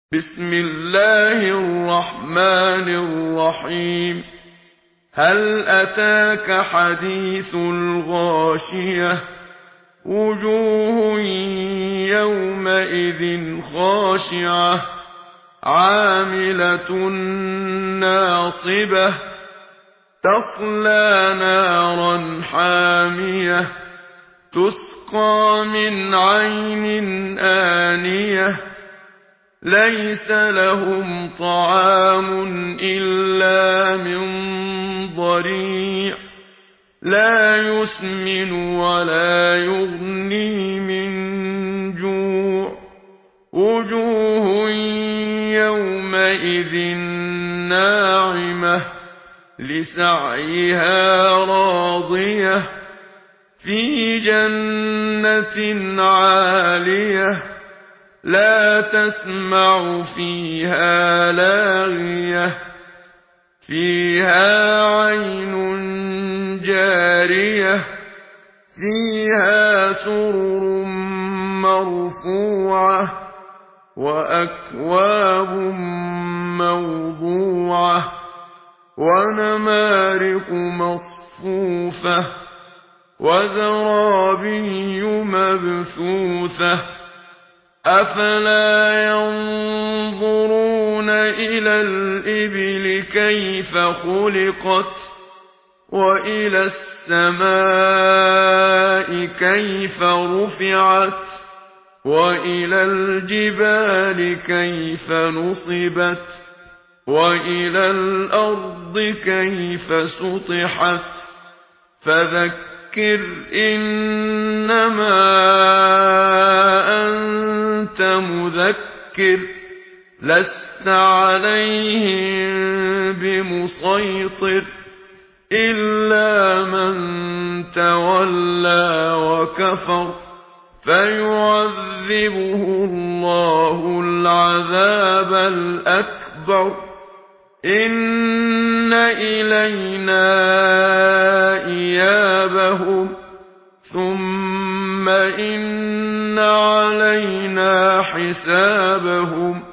بسم الله الرحمن الرحيم. هل أتاك حديث الغاشية؟ وجوه يومئذ خاشعة عاملة ناصبة تصلى نارا حامية تسقى من عين آنية ليس لهم طعام إلا من ضريع لا يسمن ولا يغني من جوع وجوه يومئذ ناعمة لسعيها راضية في جنة عالية لا تسمع فيها لاغية فيها عين جارية فيها سرر مرفوعة وأكواب موضوعة ونمارق مصفوفة وزرابي مبثوثة أفلا ينظرون إلى الإبل كيف خلقت وإلى السماء كيف رفعت وإلى الجبال كيف نصبت وإلى الأرض كيف سطحت فذكر إنما أنت مذكر لست عليهم بمسيطر إلا من تولى وكفر فيعذبه الله العذاب الأكبر إن إلينا إيابهم ثم إن علينا حسابهم